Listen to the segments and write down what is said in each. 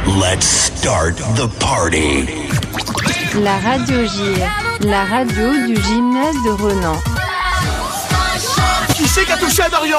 Let's start the party. La radio GIR, la radio du gymnase de Renan. Qui c'est qui a touché à Dorian ?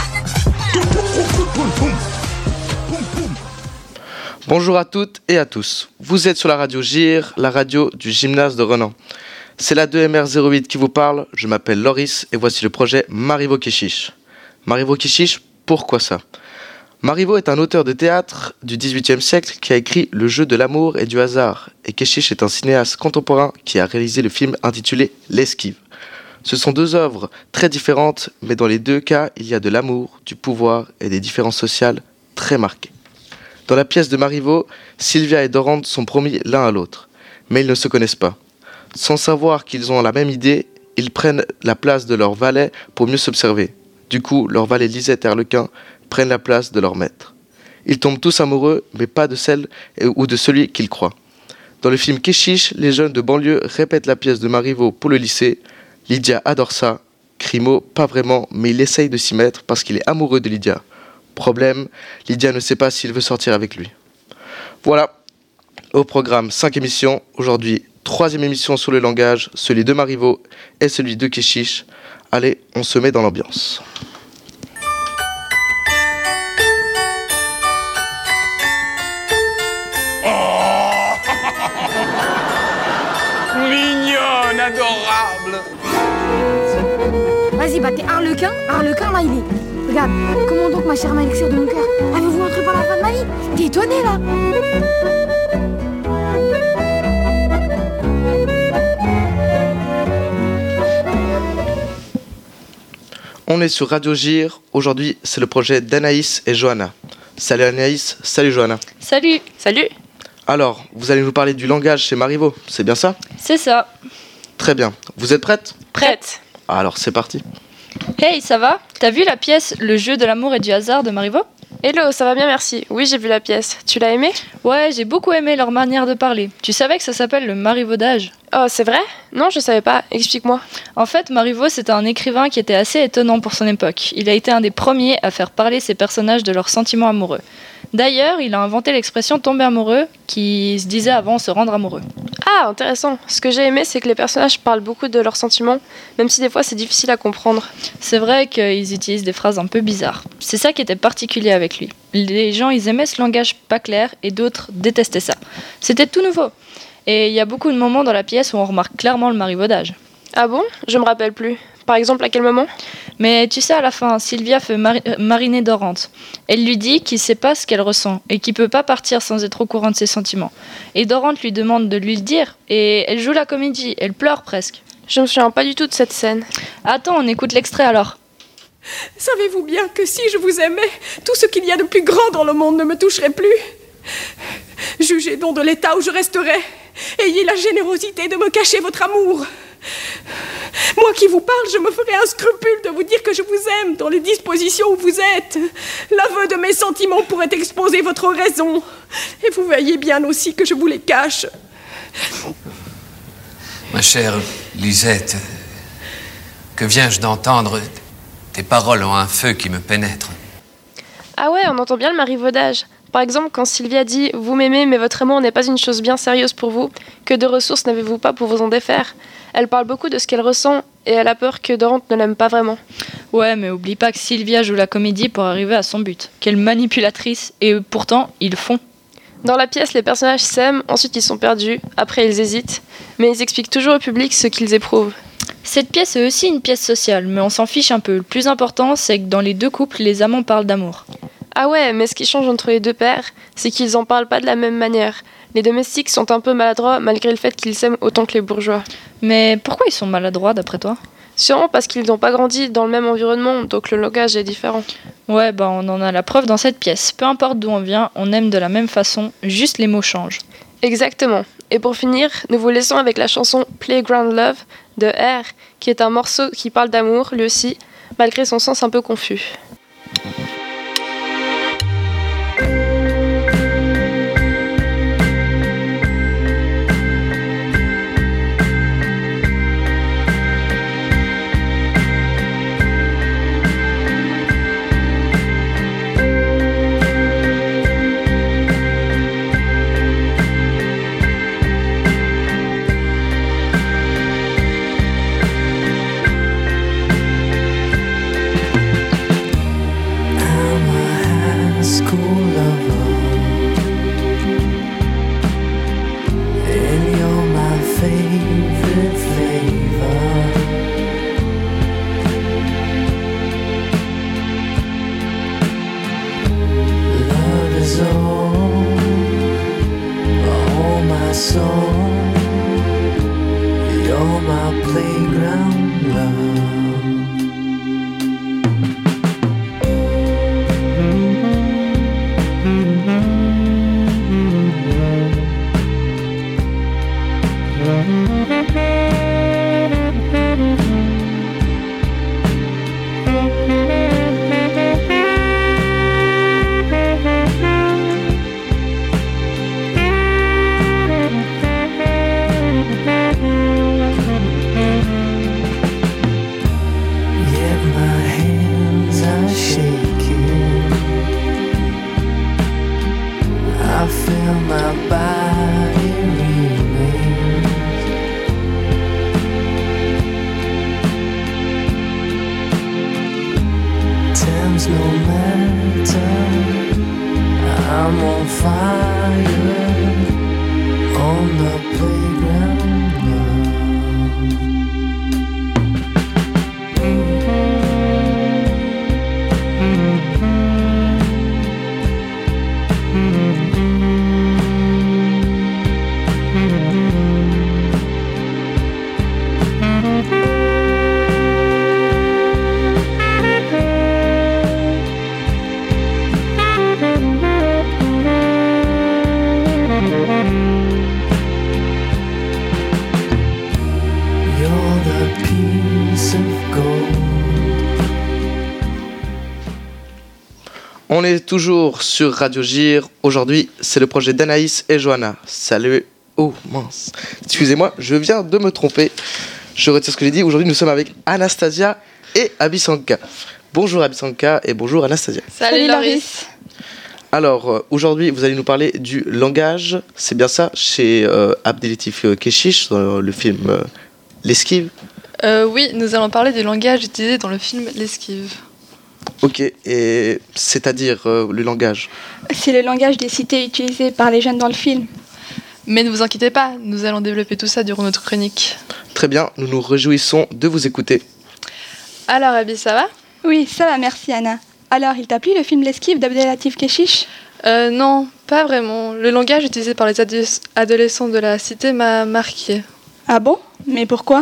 Bonjour à toutes et à tous. Vous êtes sur la radio GIR, la radio du gymnase de Renan. C'est la 2MR08 qui vous parle. Je m'appelle Loris et voici le projet Marivo Kechiche. Marivo Kechiche, pourquoi ça ? Marivo est un auteur de théâtre du XVIIIe siècle qui a écrit Le jeu de l'amour et du hasard. Et Kechiche est un cinéaste contemporain qui a réalisé le film intitulé L'Esquive. Ce sont deux œuvres très différentes, mais dans les deux cas, il y a de l'amour, du pouvoir et des différences sociales très marquées. Dans la pièce de Marivo, Sylvia et Dorante sont promis l'un à l'autre, mais ils ne se connaissent pas. Sans savoir qu'ils ont la même idée, ils prennent la place de leur valet pour mieux s'observer. Du coup, leur valet Lisette et Arlequin prennent la place de leur maître. Ils tombent tous amoureux, mais pas de celle ou de celui qu'ils croient. Dans le film Kechiche, les jeunes de banlieue répètent la pièce de Marivo pour le lycée. Lydia adore ça, Crimo pas vraiment, mais il essaye de s'y mettre parce qu'il est amoureux de Lydia. Problème, Lydia ne sait pas s'il veut sortir avec lui. Voilà, au programme 5 émissions, aujourd'hui 3e émission sur le langage, celui de Marivo et celui de Kechiche. Allez, on se met dans l'ambiance. Mignonne, adorable. Vas-y, bah t'es Arlequin là il est. Regarde, comment donc ma chère Malixir de mon cœur, avez-vous entré par la fin de ma vie? T'es étonné là? On est sur Radio GIR, aujourd'hui c'est le projet d'Anaïs et Johanna. Salut Anaïs, salut Johanna. Salut. Alors, vous allez nous parler du langage chez Marivo, c'est bien ça ? C'est ça. Très bien, vous êtes prête ? Prête. Alors c'est parti. Hey, ça va ? T'as vu la pièce Le jeu de l'amour et du hasard de Marivo ? Hello, ça va bien, merci. Oui, j'ai vu la pièce. Tu l'as aimée ? Ouais, j'ai beaucoup aimé leur manière de parler. Tu savais que ça s'appelle le marivaudage ? Oh, c'est vrai ? Non, je savais pas. Explique-moi. En fait, Marivaux, c'était un écrivain qui était assez étonnant pour son époque. Il a été un des premiers à faire parler ses personnages de leurs sentiments amoureux. D'ailleurs, il a inventé l'expression tomber amoureux, qui se disait avant se rendre amoureux. Ah, intéressant. Ce que j'ai aimé, c'est que les personnages parlent beaucoup de leurs sentiments, même si des fois c'est difficile à comprendre. C'est vrai qu'ils utilisent des phrases un peu bizarres. C'est ça qui était particulier avec lui. Les gens, ils aimaient ce langage pas clair et d'autres détestaient ça. C'était tout nouveau. Et il y a beaucoup de moments dans la pièce où on remarque clairement le marivaudage. Ah bon ? Je me rappelle plus. Par exemple, à quel moment ? Mais tu sais, à la fin, Sylvia fait mariner Dorante. Elle lui dit qu'il sait pas ce qu'elle ressent et qu'il peut pas partir sans être au courant de ses sentiments. Et Dorante lui demande de lui le dire et elle joue la comédie, elle pleure presque. Je me souviens pas du tout de cette scène. Attends, on écoute l'extrait alors. Savez-vous bien que si je vous aimais, tout ce qu'il y a de plus grand dans le monde ne me toucherait plus ? Jugez donc de l'état où je resterai. Ayez la générosité de me cacher votre amour. Moi qui vous parle, je me ferai un scrupule de vous dire que je vous aime dans les dispositions où vous êtes. L'aveu de mes sentiments pourrait exposer votre raison. Et vous voyez bien aussi que je vous les cache. Ma chère Lisette, que viens-je d'entendre ? Tes paroles ont un feu qui me pénètre. Ah ouais, on entend bien le marivaudage. Par exemple, quand Sylvia dit « Vous m'aimez, mais votre amour n'est pas une chose bien sérieuse pour vous, que de ressources n'avez-vous pas pour vous en défaire ?» Elle parle beaucoup de ce qu'elle ressent et elle a peur que Dorante ne l'aime pas vraiment. Ouais, mais oublie pas que Sylvia joue la comédie pour arriver à son but. Quelle manipulatrice, et pourtant, ils le font. Dans la pièce, les personnages s'aiment, ensuite ils sont perdus, après ils hésitent, mais ils expliquent toujours au public ce qu'ils éprouvent. Cette pièce est aussi une pièce sociale, mais on s'en fiche un peu. Le plus important, c'est que dans les deux couples, les amants parlent d'amour. Ah ouais, mais ce qui change entre les deux pères, c'est qu'ils en parlent pas de la même manière. Les domestiques sont un peu maladroits malgré le fait qu'ils s'aiment autant que les bourgeois. Mais pourquoi ils sont maladroits d'après toi ? Sûrement parce qu'ils n'ont pas grandi dans le même environnement, donc le langage est différent. Ouais, on en a la preuve dans cette pièce. Peu importe d'où on vient, on aime de la même façon, juste les mots changent. Exactement. Et pour finir, nous vous laissons avec la chanson Playground Love de R, qui est un morceau qui parle d'amour, lui aussi, malgré son sens un peu confus. Still my body remains. Time's no matter. I'm on fire on the playground now. You're the piece of gold. On est toujours sur Radio Gir. Aujourd'hui, c'est le projet d'Anaïs et Johanna. Salut. Oh mince. Excusez-moi, je viens de me tromper. Je retire ce que j'ai dit. Aujourd'hui, nous sommes avec Anastasia et Abisanka. Bonjour Abisanka et bonjour Anastasia. Salut Loris. Alors, aujourd'hui, vous allez nous parler du langage. C'est bien ça, chez Abdelatif Kechiche, dans le film L'Esquive. Oui, nous allons parler du langage utilisé dans le film L'Esquive. Ok, et c'est-à-dire le langage? C'est le langage des cités utilisé par les jeunes dans le film. Mais ne vous inquiétez pas, nous allons développer tout ça durant notre chronique. Très bien, nous nous réjouissons de vous écouter. Alors Abby, ça va? Oui, ça va, merci Anna. Alors, il t'a plu le film L'Esquive d'Abdelatif Kechiche? Non, pas vraiment. Le langage utilisé par les adolescents de la cité m'a marqué. Ah bon? Mais pourquoi?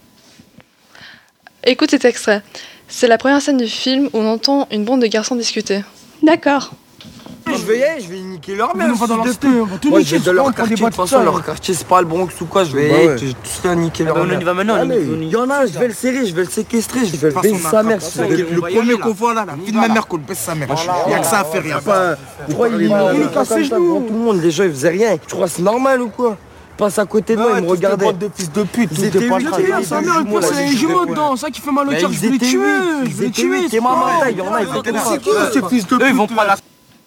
Écoute cet extrait. C'est la première scène du film où on entend une bande de garçons discuter. D'accord. Je vais niquer leur mère. On va dans leur cité, on va tout Moi, niquer. je vais dans leur quartier. De toute façon, leur quartier, c'est pas le Bronx ou quoi. Je vais tous faire niquer leur mère. On y va maintenant. Il y en a, je vais le serrer, je vais le séquestrer, je vais le baisser sa mère. Le premier qu'on voit là, la fille de ma mère qu'on baisse sa mère. Il n'y a que ça à faire, rien. Tu crois il est cassé genoux. Tout le monde, les gens, ils faisaient rien. Tu crois c'est normal ou quoi? Passe à côté de moi, ils me regardaient. De fils de pute, ils étaient pas le sa mère, elle passe les jumeaux dedans, ça qui fait mal au cœur. Je vais les tuer, je vais les tuer. T'es maman, il y en a, ils étaient c'est qui ces fils de pute? Ils vont pas la.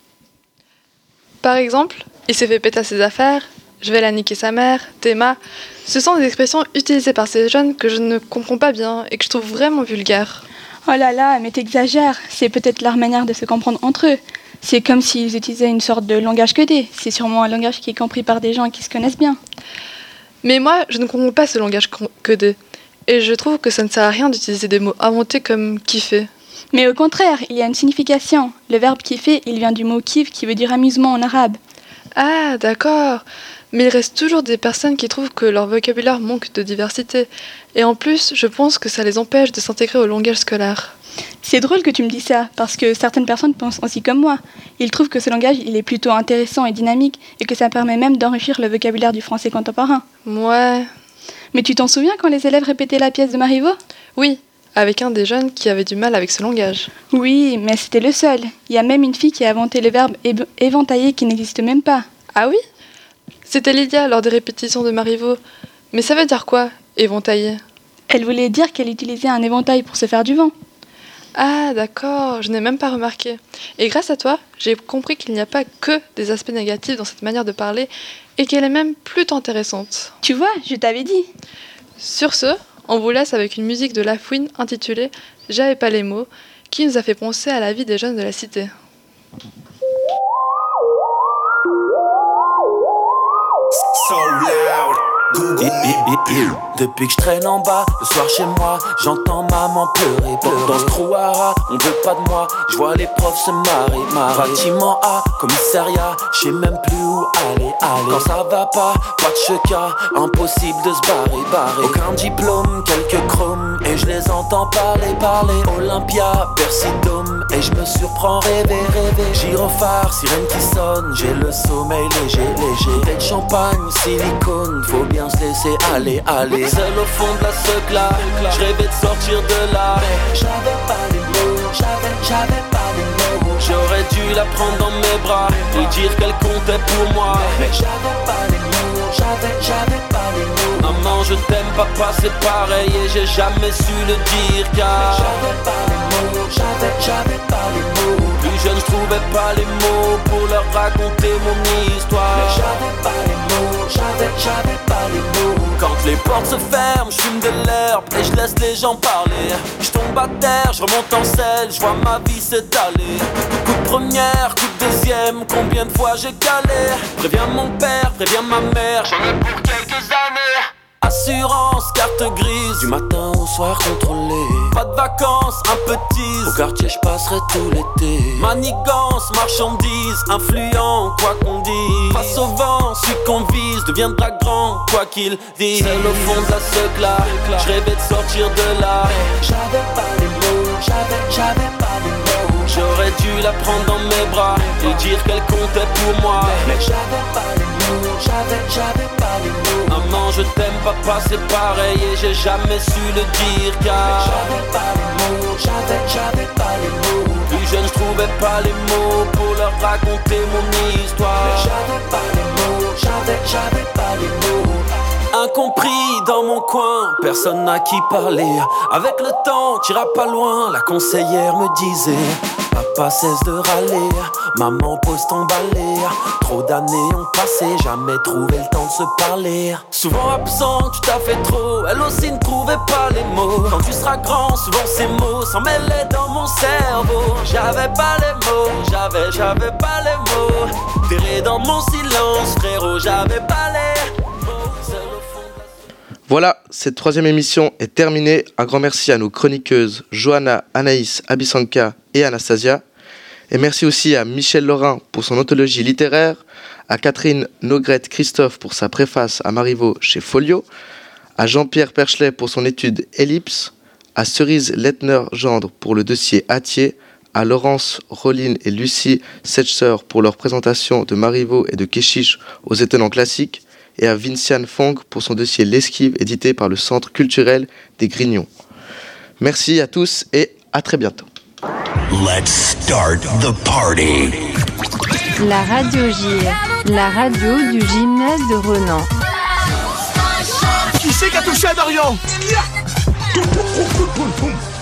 Par exemple, il s'est fait péter ses affaires, je vais la niquer sa mère, Théma. Ce sont des expressions utilisées par ces jeunes que je ne comprends pas bien et que je trouve vraiment vulgaires. Oh là là, mais t'exagères. C'est peut-être leur manière de se comprendre entre eux. C'est comme s'ils utilisaient une sorte de langage codé. C'est sûrement un langage qui est compris par des gens qui se connaissent bien. Mais moi, je ne comprends pas ce langage codé. Et je trouve que ça ne sert à rien d'utiliser des mots inventés comme kiffer. Mais au contraire, il y a une signification. Le verbe kiffer, il vient du mot kif qui veut dire amusement en arabe. Ah, d'accord. Mais il reste toujours des personnes qui trouvent que leur vocabulaire manque de diversité. Et en plus, je pense que ça les empêche de s'intégrer au langage scolaire. C'est drôle que tu me dis ça, parce que certaines personnes pensent aussi comme moi. Ils trouvent que ce langage, il est plutôt intéressant et dynamique, et que ça permet même d'enrichir le vocabulaire du français contemporain. Ouais. Mais tu t'en souviens quand les élèves répétaient la pièce de Marivaux? Oui, avec un des jeunes qui avait du mal avec ce langage. Oui, mais c'était le seul. Il y a même une fille qui a inventé le verbe éventailler qui n'existe même pas. Ah oui? C'était Lydia lors des répétitions de Marivaux. Mais ça veut dire quoi, éventailler? Elle voulait dire qu'elle utilisait un éventail pour se faire du vent. Ah d'accord, je n'ai même pas remarqué. Et grâce à toi, j'ai compris qu'il n'y a pas que des aspects négatifs dans cette manière de parler et qu'elle est même plutôt intéressante. Tu vois, je t'avais dit. Sur ce, on vous laisse avec une musique de La Fouine intitulée « J'avais pas les mots » qui nous a fait penser à la vie des jeunes de la cité. So loud. Depuis que je traîne en bas, le soir chez moi, j'entends maman pleurer. Dans ce trou à rats, on veut pas de moi, je vois les profs se marrer. Bâtiment A, commissariat, je sais même plus où aller. Quand ça va pas, pas de cheka, impossible de se barrer. Aucun diplôme, quelques chromes, et je les entends parler. Olympia, Bercy Dôme, et je me surprends rêver. Gyrophare, sirène qui sonne, j'ai le sommeil léger. Tête de champagne, silicone, faut bien se laisser aller. Seul au fond de la secla, je rêvais de sortir de là. J'avais pas les mots, j'avais pas les mots. J'aurais dû la prendre dans mes bras et dire qu'elle comptait pour moi. J'avais pas les mots, j'avais pas les mots. Maman, je t'aime, papa, c'est pareil et j'ai jamais su le dire car j'avais pas les mots, j'avais pas les mots. Plus jeune, je trouvais pas les mots pour leur raconter mon histoire. portes se ferment, je fume de l'herbe et je laisse les gens parler. Je tombe à terre, je remonte en selle, je vois ma vie s'étaler. Coup de première, coup de deuxième, combien de fois j'ai calé. Préviens mon père, préviens ma mère, j'en ai pour quelques années. Assurance, carte grise, du matin au soir contrôlé. Pas de vacances, un peu de tease, au quartier je passerai tout l'été. Manigance, marchandise, influent, quoi qu'on dise. Face au vent, celui qu'on vise deviendra grand, quoi qu'il dise. Seul au fond de la secla, je rêvais de sortir de là. J'avais pas les mots, j'avais pas les mots. J'aurais dû la prendre dans mes bras et dire qu'elle comptait pour moi. Mais j'avais pas les mots, j'avais pas les mots. Maman je t'aime, papa c'est pareil et j'ai jamais su le dire car j'avais pas les mots, j'avais pas les mots. Plus jeune je trouvais pas les mots pour leur raconter mon histoire. Mais j'avais pas les mots, j'avais pas les mots. Incompris dans mon coin, personne n'a qui parler. Avec le temps, t'iras pas loin, la conseillère me disait. Papa cesse de râler, maman pose ton balai. Trop d'années ont passé, jamais trouvé le temps de se parler. Souvent absent, tu t'as fait trop, elle aussi ne trouvait pas les mots. Quand tu seras grand, souvent ces mots s'en mêlaient dans mon cerveau. J'avais pas les mots, j'avais pas les mots. Terré dans mon silence, frérot, j'avais pas les mots. Voilà, cette troisième émission est terminée. Un grand merci à nos chroniqueuses Johanna, Anaïs, Abisanka et Anastasia. Et merci aussi à Michel Laurin pour son anthologie littéraire, à Catherine Nogrette Christophe pour sa préface à Marivaux chez Folio, à Jean-Pierre Perchelet pour son étude Ellipse, à Cerise Lettner-Gendre pour le dossier Attier, à Laurence Rolline et Lucie Setcher pour leur présentation de Marivaux et de Keshish aux étonnants classiques, et à Vinciane Fong pour son dossier L'Esquive édité par le Centre culturel des Grignons. Merci à tous et à très bientôt. Let's start the party. La radio GIR, la radio du gymnase de Renan. Qui c'est qui a touché à Dorian?